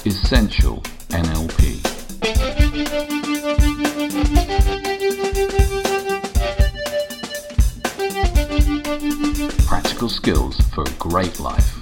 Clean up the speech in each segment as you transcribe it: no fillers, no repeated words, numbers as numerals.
Essential NLP. Practical skills for a great life.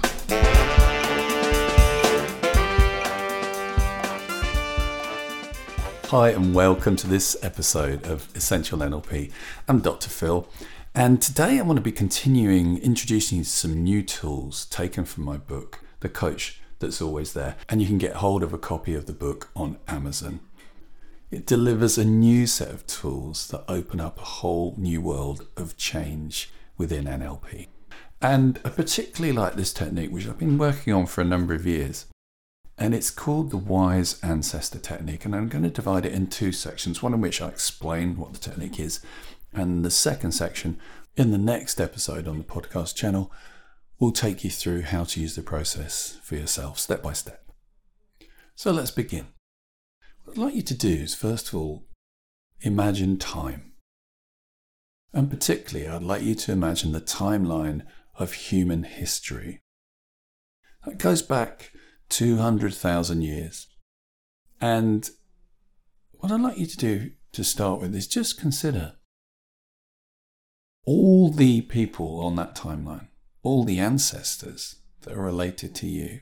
Hi and welcome to this episode of Essential NLP. I'm Dr. Phil, and today I want to be continuing introducing you to some new tools taken from my book, The Coach That's Always There, and you can get hold of a copy of the book on Amazon. It delivers a new set of tools that open up a whole new world of change within NLP. And I particularly like this technique, which I've been working on for a number of years. And it's called the Wise Ancestor Technique. And I'm going to divide it in two sections, one in which I explain what the technique is. And the second section, in the next episode on the podcast channel, will take you through how to use the process for yourself, step by step. So let's begin. What I'd like you to do is, first of all, imagine time. And particularly, I'd like you to imagine the timeline of human history. That goes back 200,000 years. And what I'd like you to do to start with is just consider all the people on that timeline, all the ancestors that are related to you,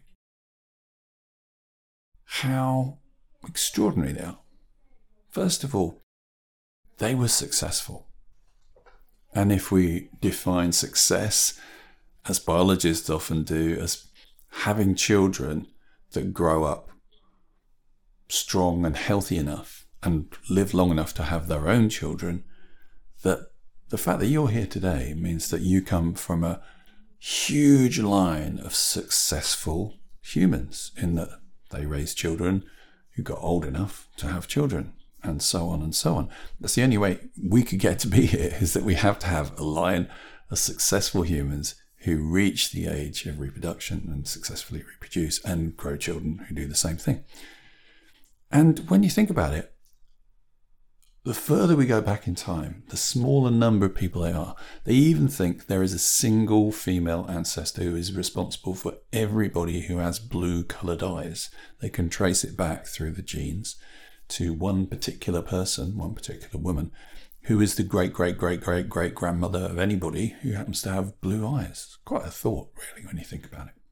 how extraordinary they are. First of all, they were successful. And if we define success, as biologists often do, as having children that grow up strong and healthy enough and live long enough to have their own children, that the fact that you're here today means that you come from a huge line of successful humans, in that they raised children who got old enough to have children, and so on and so on. That's the only way we could get to be here, is that we have to have a line of successful humans who reach the age of reproduction and successfully reproduce and grow children who do the same thing. And when you think about it, the further we go back in time, the smaller number of people they are. They even think there is a single female ancestor who is responsible for everybody who has blue-coloured eyes. They can trace it back through the genes to one particular person, one particular woman, who is the great-great-great-great-great-grandmother of anybody who happens to have blue eyes. Quite a thought, really, when you think about it.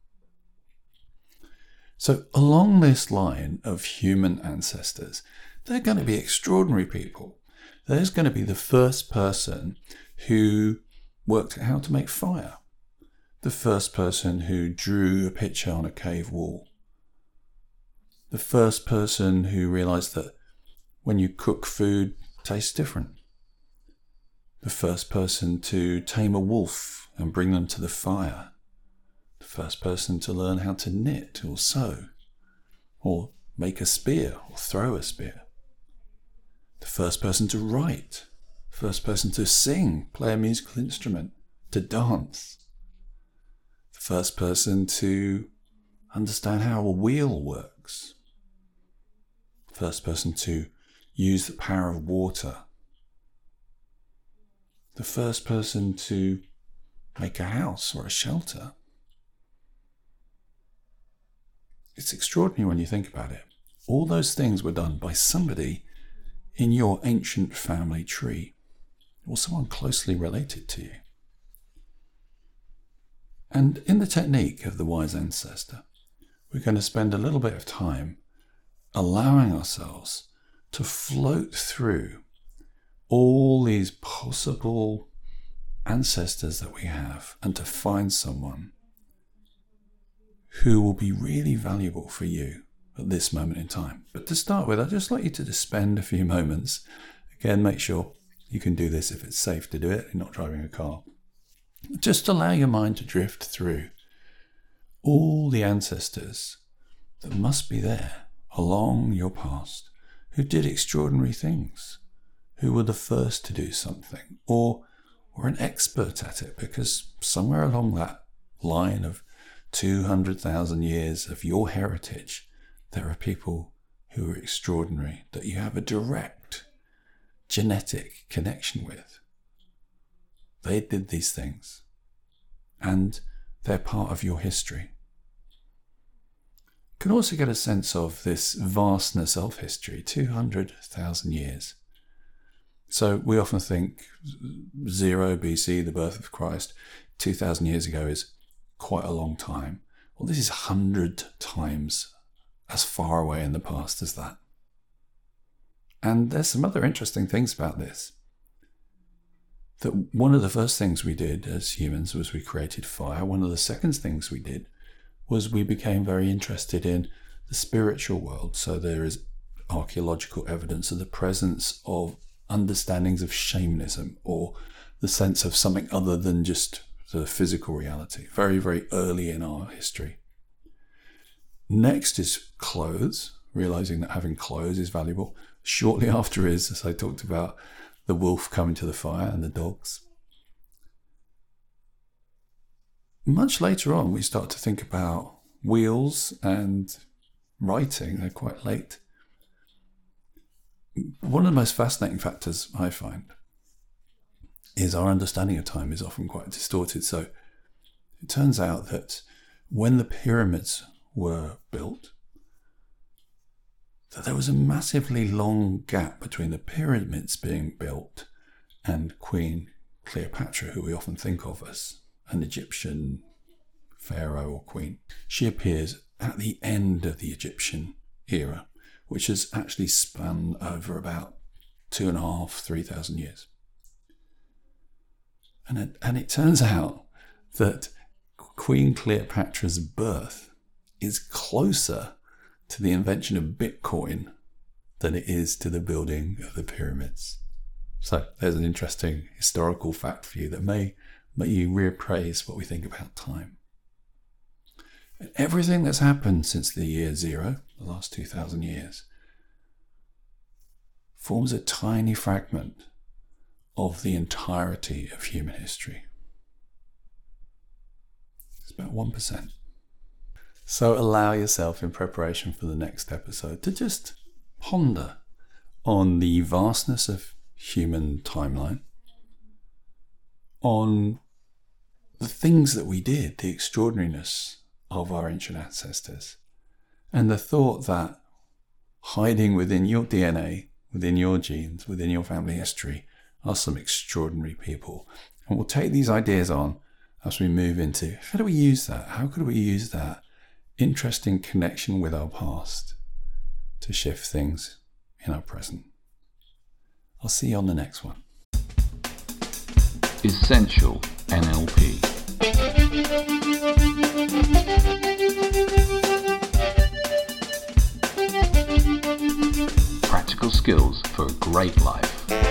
So along this line of human ancestors, they're going to be extraordinary people. There's going to be the first person who worked out how to make fire, the first person who drew a picture on a cave wall, the first person who realized that when you cook food, it tastes different, the first person to tame a wolf and bring them to the fire, the first person to learn how to knit or sew, or make a spear or throw a spear, the first person to write, first person to sing, play a musical instrument, to dance, the first person to understand how a wheel works, first person to use the power of water, the first person to make a house or a shelter. It's extraordinary when you think about it. All those things were done by somebody in your ancient family tree, or someone closely related to you. And in the technique of the Wise Ancestor, we're going to spend a little bit of time allowing ourselves to float through all these possible ancestors that we have, and to find someone who will be really valuable for you at this moment in time. But to start with, I'd just like you to just spend a few moments. Again, make sure you can do this if it's safe to do it, you're not driving a car. Just allow your mind to drift through all the ancestors that must be there along your past, who did extraordinary things, who were the first to do something, or were an expert at it, because somewhere along that line of 200,000 years of your heritage, there are people who are extraordinary, that you have a direct genetic connection with. They did these things, and they're part of your history. can also get a sense of this vastness of history, 200,000 years. So we often think 0 BC, the birth of Christ, 2,000 years ago is quite a long time. Well, this is 100 times as far away in the past as that. And there's some other interesting things about this. That one of the first things we did as humans was we created fire. One of the second things we did was we became very interested in the spiritual world. So there is archaeological evidence of the presence of understandings of shamanism, or the sense of something other than just the physical reality, very, very early in our history. Next is clothes, realizing that having clothes is valuable. Shortly after is, as I talked about, the wolf coming to the fire and the dogs. Much later on, we start to think about wheels and writing. They're quite late. One of the most fascinating factors I find is our understanding of time is often quite distorted. So it turns out that when the pyramids were built, that there was a massively long gap between the pyramids being built and Queen Cleopatra, who we often think of as an Egyptian pharaoh or queen. She appears at the end of the Egyptian era, which has actually spun over about 2,500, 3,000 years. And it turns out that Queen Cleopatra's birth is closer to the invention of Bitcoin than it is to the building of the pyramids. So there's an interesting historical fact for you that may make you reappraise what we think about time. And everything that's happened since the year 0, the last 2,000 years, forms a tiny fragment of the entirety of human history. It's about 1%. So allow yourself, in preparation for the next episode, to just ponder on the vastness of human timeline, on the things that we did, the extraordinariness of our ancient ancestors, and the thought that hiding within your DNA, within your genes, within your family history, are some extraordinary people. And we'll take these ideas on as we move into, how do we use that? How could we use that interesting connection with our past to shift things in our present? I'll see you on the next one. Essential NLP. Practical skills for a great life.